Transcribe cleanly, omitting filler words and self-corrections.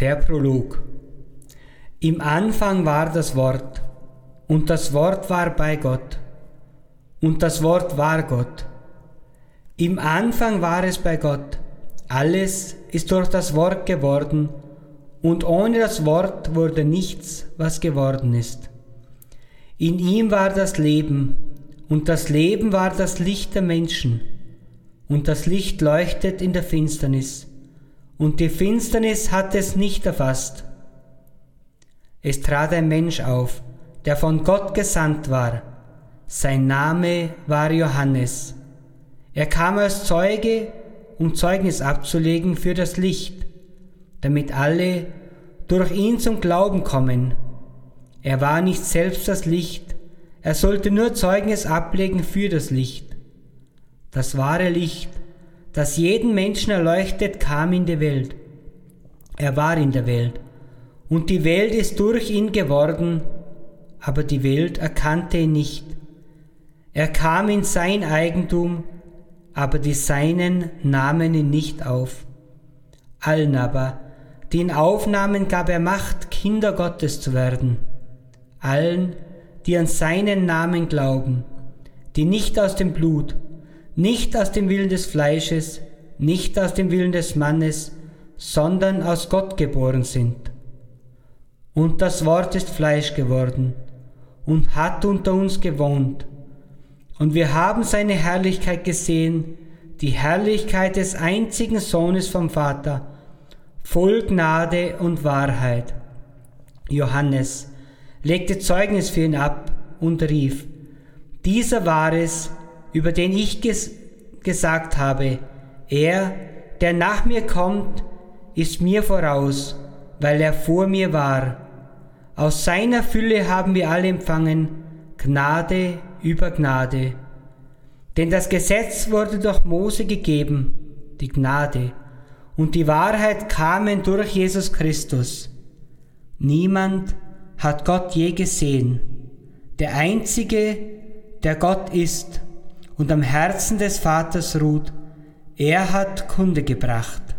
Der Prolog. Im Anfang war das Wort, und das Wort war bei Gott, und das Wort war Gott. Im Anfang war es bei Gott. Alles ist durch das Wort geworden, und ohne das Wort wurde nichts, was geworden ist. In ihm war das Leben, und das Leben war das Licht der Menschen. Und das Licht leuchtet in der Finsternis, und die Finsternis hat es nicht erfasst. Es trat ein Mensch auf, der von Gott gesandt war. Sein Name war Johannes. Er kam als Zeuge, um Zeugnis abzulegen für das Licht, damit alle durch ihn zum Glauben kommen. Er war nicht selbst das Licht, er sollte nur Zeugnis ablegen für das Licht. Das wahre Licht, das jeden Menschen erleuchtet, kam in die Welt. Er war in der Welt, und die Welt ist durch ihn geworden, aber die Welt erkannte ihn nicht. Er kam in sein Eigentum, aber die Seinen nahmen ihn nicht auf. Allen aber, die ihn aufnahmen, gab er Macht, Kinder Gottes zu werden. Allen, die an seinen Namen glauben, die nicht aus dem Blut, nicht aus dem Willen des Fleisches, nicht aus dem Willen des Mannes, sondern aus Gott geboren sind. Und das Wort ist Fleisch geworden und hat unter uns gewohnt. Und wir haben seine Herrlichkeit gesehen, die Herrlichkeit des einzigen Sohnes vom Vater, voll Gnade und Wahrheit. Johannes legte Zeugnis für ihn ab und rief: Dieser war es, über den ich gesagt habe, er, der nach mir kommt, ist mir voraus, weil er vor mir war. Aus seiner Fülle haben wir alle empfangen, Gnade über Gnade. Denn das Gesetz wurde durch Mose gegeben, die Gnade und die Wahrheit kamen durch Jesus Christus. Niemand hat Gott je gesehen. Der Einzige, der Gott ist und am Herzen des Vaters ruht, er hat Kunde gebracht.